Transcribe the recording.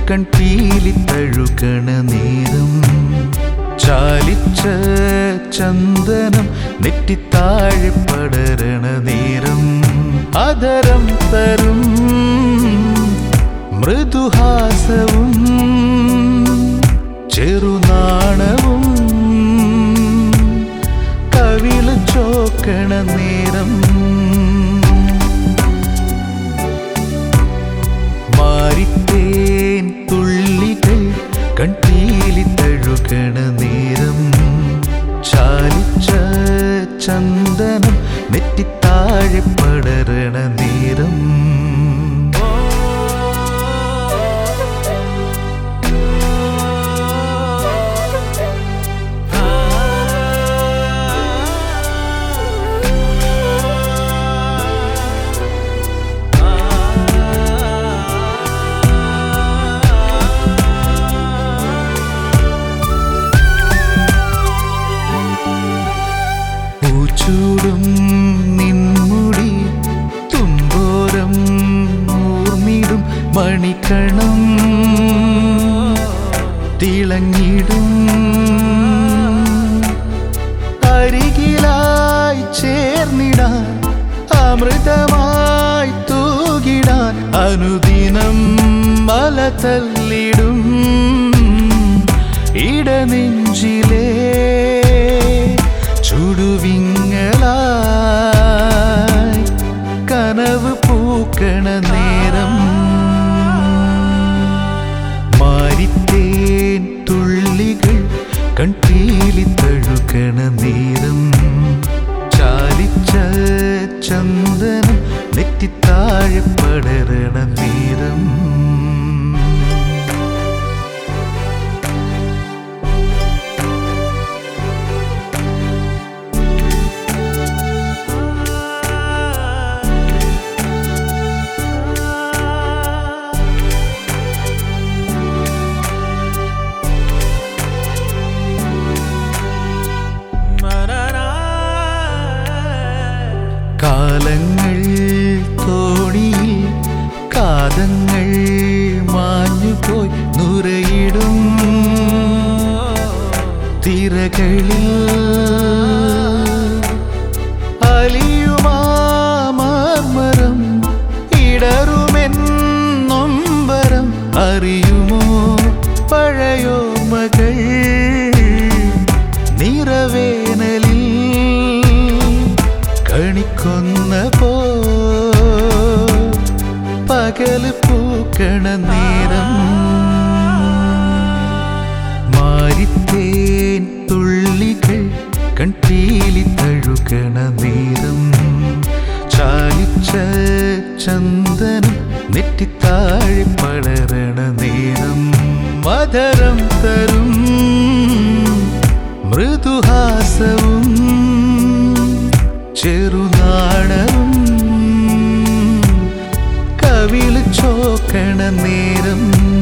കൺപീലി തഴുകണ നേരം ചാലിച്ച ചന്ദനം നെറ്റിത്താഴെ പടരണ നേരം അതരം തരും മൃദുഹാസവും ചെറുനാണവും കവിള് ചോക്കണ നേരം മാറിത്തേൻ തുള്ളികൾ കൺപീലി തഴുകണ നേരം ചാലിച്ച ചന്ദനം നെറ്റിത്താഴെ പടരണ നേരം ചൂടും നിൻമുടി തുമ്പോരം ഊർന്നിടും മണിക്കണം തിളങ്ങിടും അരികിലായി ചേർന്നിടാൻ അമൃതമായി തൂകിടാൻ അനുദിനം മല തല്ലിടും ഇടനെഞ്ചിലേ ചുടുവിങ്ങലായി കനവ് പൂക്കണ നേരം മാറിത്തേൻ തുള്ളികൾ കൺപീലി തഴുകണ നേരം ചാലിച്ച ചന്ദനം നെറ്റിത്താഴെ പടരണ നേരം കാലങ്ങൾ തോണിയിൽ കാതങ്ങൾ മാഞ്ഞുപോയി നുരയിടും തിരകളിൽ അലിയുമാമരം ഇടറുമെൻ നൊമ്പരം അറിയുമോ പഴയോർമ്മകൾ നിറവേനലിൽ കണിക്കൊന്ന പോ പകല് പൂക്കണ നേരം മാറിത്തേൻ തുള്ളികൾ കൺപീലി തഴുകണ നേരം ചാലിച്ച ചന്ദനം നെറ്റിത്താഴെ പടരണ നേരം മധരം തരും മൃദുഹാസവും ചെറുനാണവും കവിള് ചോക്കണ നേരം